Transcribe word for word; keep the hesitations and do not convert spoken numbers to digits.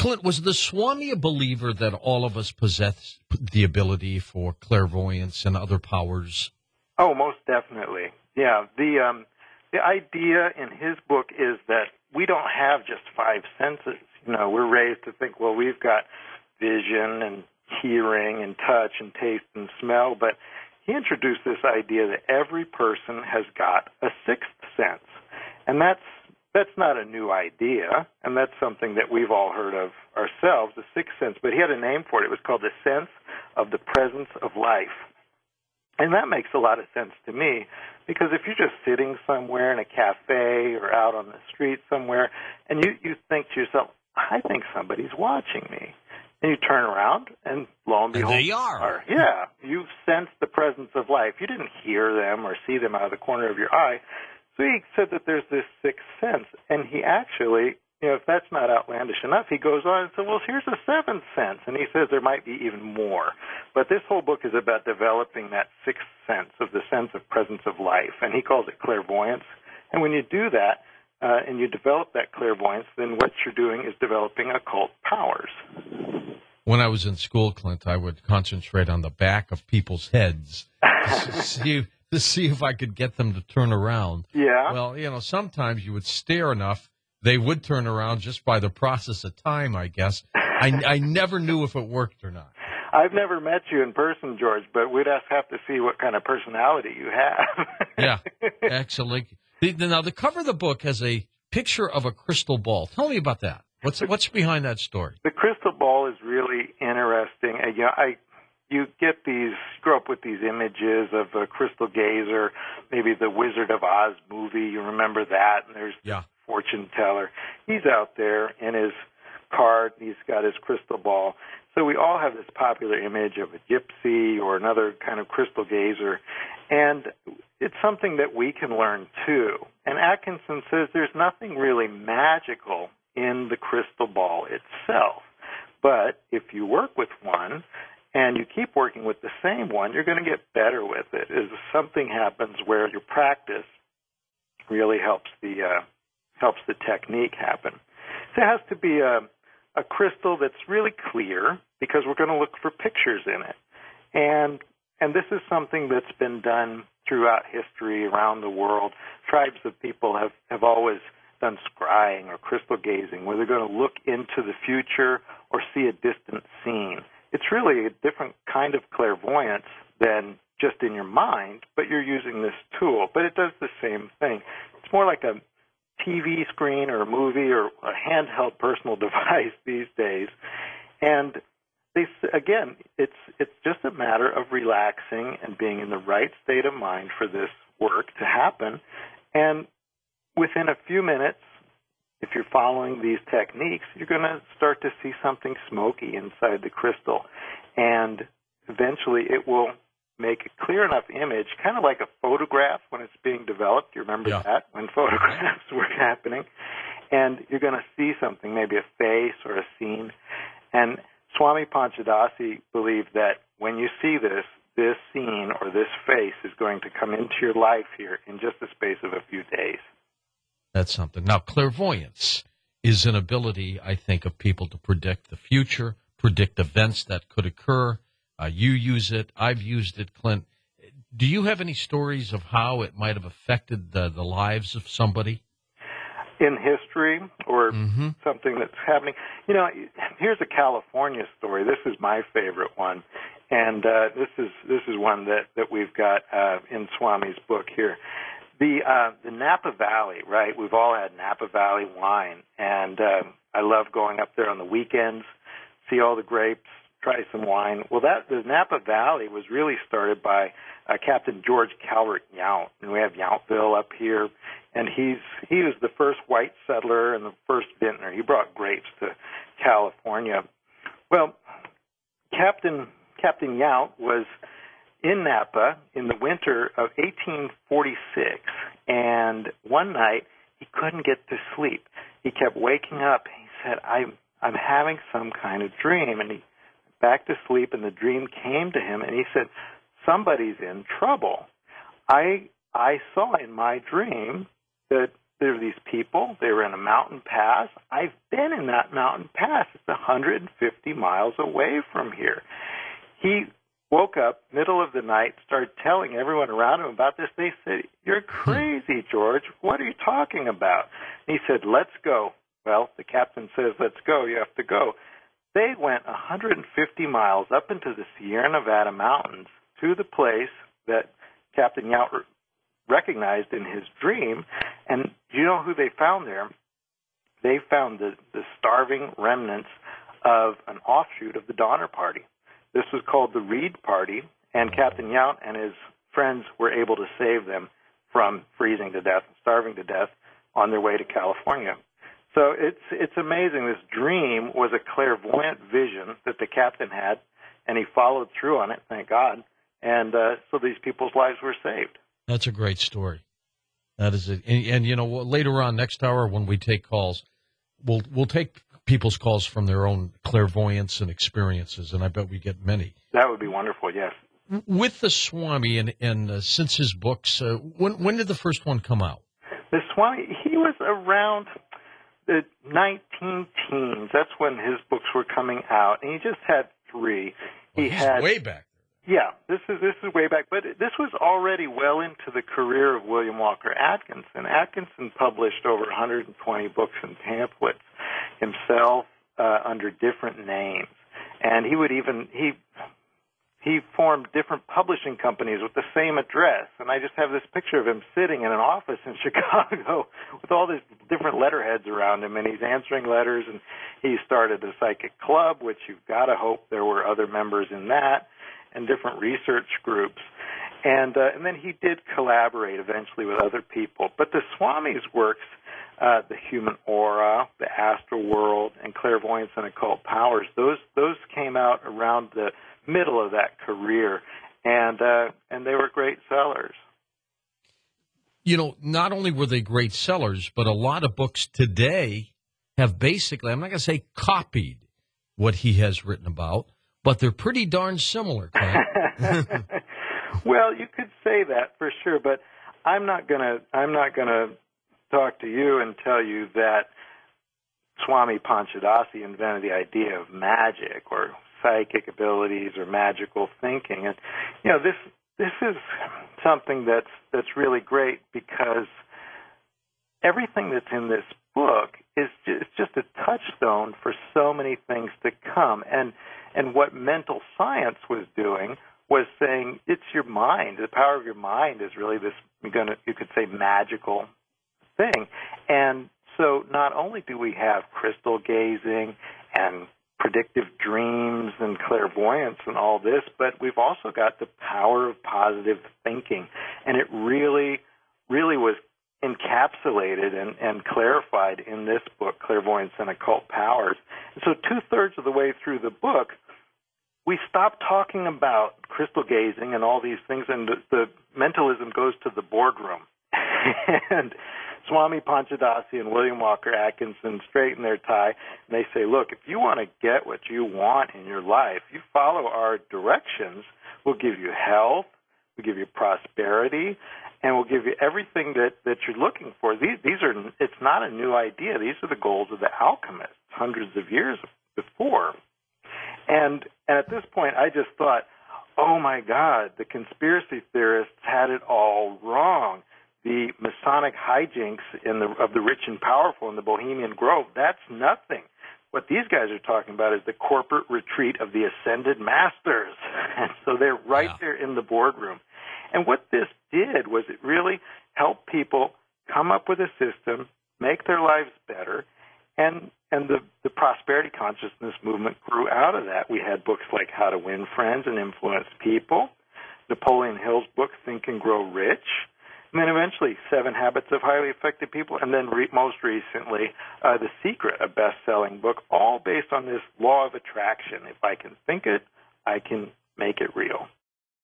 Clint, was the Swami a believer that all of us possess the ability for clairvoyance and other powers? Oh, most definitely. Yeah. The um, the idea in his book is that we don't have just five senses. You know, we're raised to think, well, we've got vision and hearing and touch and taste and smell, but he introduced this idea that every person has got a sixth sense, and that's that's not a new idea, and that's something that we've all heard of ourselves, the sixth sense, but he had a name for it. It was called the sense of the presence of life. And that makes a lot of sense to me, because if you're just sitting somewhere in a cafe or out on the street somewhere, and you, you think to yourself, I think somebody's watching me, and you turn around, and lo and behold, and they are. are. Yeah, you've sensed the presence of life. You didn't hear them or see them out of the corner of your eye. So he said that there's this sixth sense, and he actually, you know, if that's not outlandish enough, he goes on and says, well, here's a seventh sense, and he says there might be even more. But this whole book is about developing that sixth sense of the sense of presence of life, and he calls it clairvoyance. And when you do that, uh, and you develop that clairvoyance, then what you're doing is developing occult powers. When I was in school, Clint, I would concentrate on the back of people's heads to see, to see if I could get them to turn around. Yeah. Well, you know, sometimes you would stare enough, they would turn around just by the process of time, I guess. I, I never knew if it worked or not. I've never met you in person, George, but we'd have to see what kind of personality you have. Yeah, excellent. The, the, now, the cover of the book has a picture of a crystal ball. Tell me about that. What's what's behind that story? The crystal ball is really interesting. Uh, you know, I you get these, grow up with these images of a crystal gazer, maybe the Wizard of Oz movie. You remember that? And there's yeah. the fortune teller. He's out there in his cart. He's got his crystal ball. So we all have this popular image of a gypsy or another kind of crystal gazer, and it's something that we can learn too. And Atkinson says there's nothing really magical in the crystal ball itself. But if you work with one and you keep working with the same one, you're going to get better with it. As something happens where your practice really helps the uh, helps the technique happen. So it has to be a, a crystal that's really clear, because we're going to look for pictures in it. And and this is something that's been done throughout history around the world. Tribes of people have, have always done scrying or crystal gazing, where they're going to look into the future or see a distant scene. It's really a different kind of clairvoyance than just in your mind, but you're using this tool. But it does the same thing. It's more like a T V screen or a movie or a handheld personal device these days. And they, again, it's it's just a matter of relaxing and being in the right state of mind for this work to happen. And within a few minutes, if you're following these techniques, you're going to start to see something smoky inside the crystal. And eventually it will make a clear enough image, kind of like a photograph when it's being developed. You remember yeah. that, when photographs were happening? And you're going to see something, maybe a face or a scene. And Swami Panchadasi believed that when you see this, this scene or this face is going to come into your life here in just the space of a few days. That's something. Now, clairvoyance is an ability, I think, of people to predict the future, predict events that could occur. Uh, you use it. I've used it, Clint. Do you have any stories of how it might have affected the, the lives of somebody? In history or mm-hmm. something that's happening. You know, here's a California story. This is my favorite one. And uh, this is this is one that, that we've got uh, in Swami's book here. The uh, the Napa Valley, right? We've all had Napa Valley wine, and uh, I love going up there on the weekends, see all the grapes, try some wine. Well, that the Napa Valley was really started by uh, Captain George Calvert Yount, and we have Yountville up here, and he's he was the first white settler and the first vintner. He brought grapes to California. Well, Captain Captain Yount was in Napa in the winter of eighteen forty-six, and one night he couldn't get to sleep. He kept waking up. He said, I'm, I'm having some kind of dream, and he went back to sleep, and the dream came to him, and he said, somebody's in trouble. I I saw in my dream that there were these people. They were in a mountain pass. I've been in that mountain pass. It's one hundred fifty miles away from here. He woke up, middle of the night, started telling everyone around him about this. They said, "You're crazy, George. What are you talking about?" And he said, "Let's go." Well, the captain says, "Let's go. You have to go." They went one hundred fifty miles up into the Sierra Nevada mountains to the place that Captain Yount recognized in his dream. And you know who they found there? They found the, the starving remnants of an offshoot of the Donner Party. This was called the Reed Party, and Captain Yount and his friends were able to save them from freezing to death, starving to death on their way to California. So it's it's amazing. This dream was a clairvoyant vision that the captain had, and he followed through on it, thank God. And uh, so these people's lives were saved. That's a great story. That is it. And, and, you know, later on, next hour, when we take calls, we'll we'll take people's calls from their own clairvoyance and experiences, and I bet we get many. That would be wonderful, yes. With the Swami, and, and uh, since his books, uh, when when did the first one come out? The Swami, he was around the nineteen teens. That's when his books were coming out, and he just had three. Well, he he's had way back. Yeah, this is this is way back, but this was already well into the career of William Walker Atkinson. Atkinson published over one hundred twenty books and pamphlets himself uh, under different names, and he would even he he formed different publishing companies with the same address. And I just have this picture of him sitting in an office in Chicago with all these different letterheads around him, and he's answering letters. And he started a psychic club, which you've got to hope there were other members in that, and different research groups. And uh, and then he did collaborate eventually with other people. But the Swami's works, uh, the human aura, the astral world, and clairvoyance and occult powers, those those came out around the middle of that career, and uh, and they were great sellers. You know, not only were they great sellers, but a lot of books today have basically, I'm not going to say copied what he has written about, but they're pretty darn similar, Clint. Well, you could say that for sure, but I'm not gonna I'm not gonna talk to you and tell you that Swami Panchadasi invented the idea of magic or psychic abilities or magical thinking. And you know, this this is something that's that's really great, because everything that's in this book is just, just a touchstone for so many things to come. And and what mental science was doing was saying it's your mind. The power of your mind is really this, you're gonna, you could say, magical thing. And so not only do we have crystal gazing and predictive dreams and clairvoyance and all this, but we've also got the power of positive thinking. And it really, really was encapsulated and, and clarified in this book, Clairvoyance and Occult Powers. And so two-thirds of the way through the book, we stop talking about crystal gazing and all these things, and the, the mentalism goes to the boardroom. And Swami Panchadasi and William Walker Atkinson straighten their tie, and they say, look, if you want to get what you want in your life, you follow our directions, we'll give you health, we'll give you prosperity, and we'll give you everything that, that you're looking for. These, these are, it's not a new idea. These are the goals of the alchemists hundreds of years before. And, and at this point, I just thought, oh, my God, the conspiracy theorists had it all wrong. The Masonic hijinks in the, of the rich and powerful in the Bohemian Grove, that's nothing. What these guys are talking about is the corporate retreat of the ascended masters. And so they're right yeah. there in the boardroom. And what this did was it really helped people come up with a system, make their lives better, and and the, the prosperity consciousness movement grew out of that. We had books like How to Win Friends and Influence People, Napoleon Hill's book, Think and Grow Rich, and then eventually Seven Habits of Highly Effective People, and then re- most recently, uh, The Secret, a best-selling book, all based on this law of attraction. If I can think it, I can make it real.